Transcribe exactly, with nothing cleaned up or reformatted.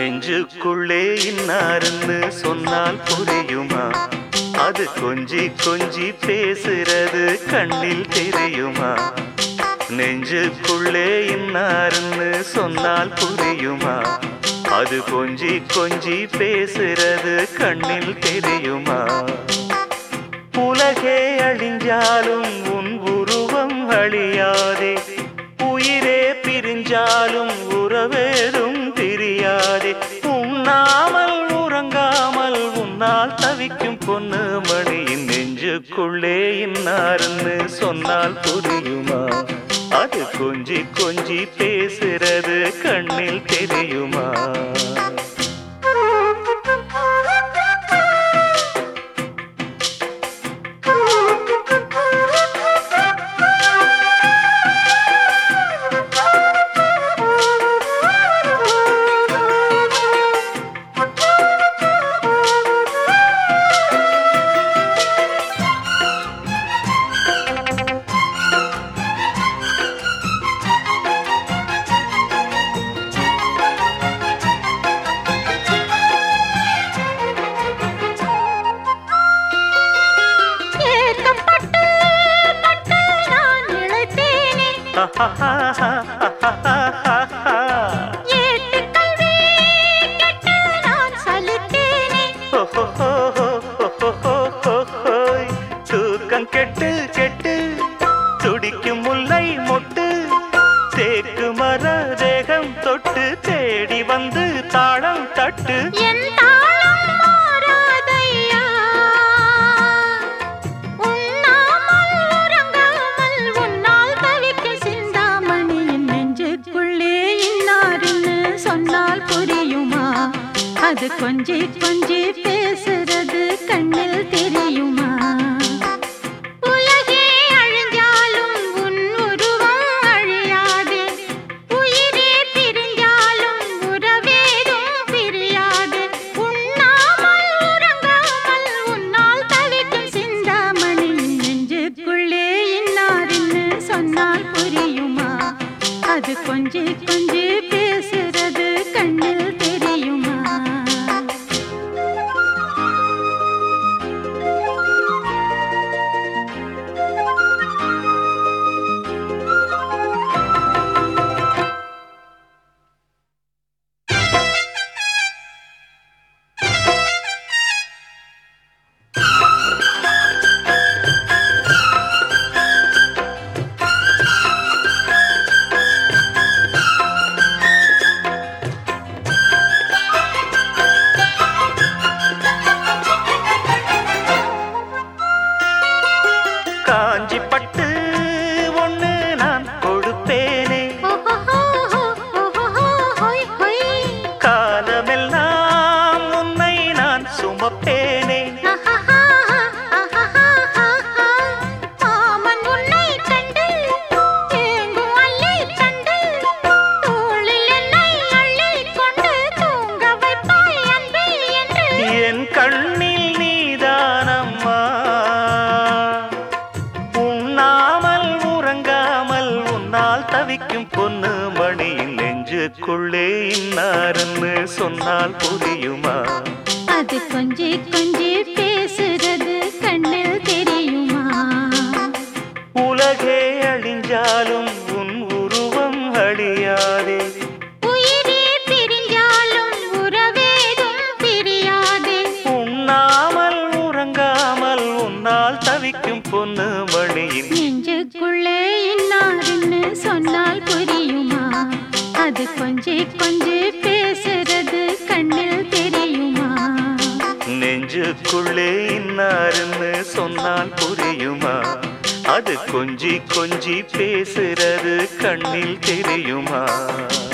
நெஞ்சுக்குள்ளே இன்னாருன்னு சொன்னால் புரியுமா? அது கொஞ்சி கொஞ்சி பேசுறது கண்ணில் தெரியுமா? நெஞ்சுக்குள்ளே இன்னாருன்னு சொன்னால் புரியுமா? அது கொஞ்சி கொஞ்சி பேசுறது கண்ணில் தெரியுமா? உலகே அழிஞ்சாலும் உன் உருவம் அழியாதே, உயிரே பிரிஞ்சாலும் உறவேதும் பிரியாதே. உண்ணாமல் உறங்காமல் உன்னால் தவிக்கும் பொண்ணு மணியின் நெஞ்சுக்குள்ளே இன்னாருன்னு சொன்னால் புரியுமா? அது கொஞ்சி கொஞ்சி பேசுறது கண்ணில் தெரியுமா? தூக்கம் கெட்டு கெட்டு துடிக்கும் முல்லை மொட்டு, தேக்கு மர தேகம் தொட்டு தேடி வந்து தாளம் தட்டு. அது கொஞ்சி கொஞ்சி பேசுறது கண்ணில் தெரியுமா? உலகே அழிஞ்சாலும் உன் உருவம் அழியாது, உயிரே பிரிஞ்சாலும் உறவேதும் பிரியாது. உண்ணாமல் உறங்காமல் உன்னால் தவிக்கும் சிந்தாமணி நெஞ்சுக்குள்ளே இன்னாருன்னு சொன்னால் புரியுமா? அது கொஞ்சி கொஞ்சி பேசுறது கண்ணில் தெரியுமா? காஞ்சி பட்டு ஒண்ணு நான் கொடுப்பேனே, காலமெல்லாம் உன்னை நான் சுமப்பேனே. என் கண்ணில் நீதானம்மா, உண்ணாமல் உறங்காமல் உன்னால் தவிக்கும் பொண்ணு மணியின் நெஞ்சுக்குள்ளே இன்னாருன்னு சொன்னால் புரியுமா? அது கொஞ்சி கொஞ்சி பேசுறது கண்ணில் தெரியுமா? உலகே அழிஞ்சாலும் உன் உருவம் அழியாதே, உயிரே பிரிஞ்சாலும் உறவேதும் பிரியாதே. உண்ணாமல் உறங்காமல் உன்னால் தவிக்கும் பொண்ணு மணியின் நெஞ்சுக்குள்ளே இன்னாருன்னு சொன்னால் புரியுமா? அது கொஞ்சி கொஞ்சி பேசுறது கண்ணில் தெரியுமா? நெஞ்சுக்குள்ளே இன்னாருன்னு சொன்னால் புரியுமா? அது கொஞ்சி கொஞ்சி பேசுறது கண்ணில் தெரியுமா?